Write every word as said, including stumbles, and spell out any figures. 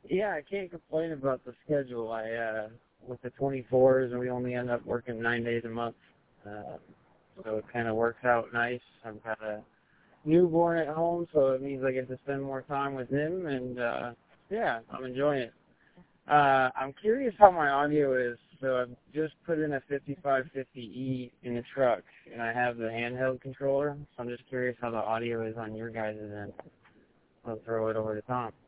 Yeah, I can't complain about the schedule. I, uh, with the twenty-fours, we only end up working nine days a month. Uh, so it kind of works out nice. I've got a newborn at home, so it means I get to spend more time with him, and, uh, yeah, I'm enjoying it. Uh, I'm curious how my audio is. So I've just put in a fifty-five fifty E in the truck, and I have the handheld controller. So I'm just curious how the audio is on your guys' end. I'll throw it over to Tom.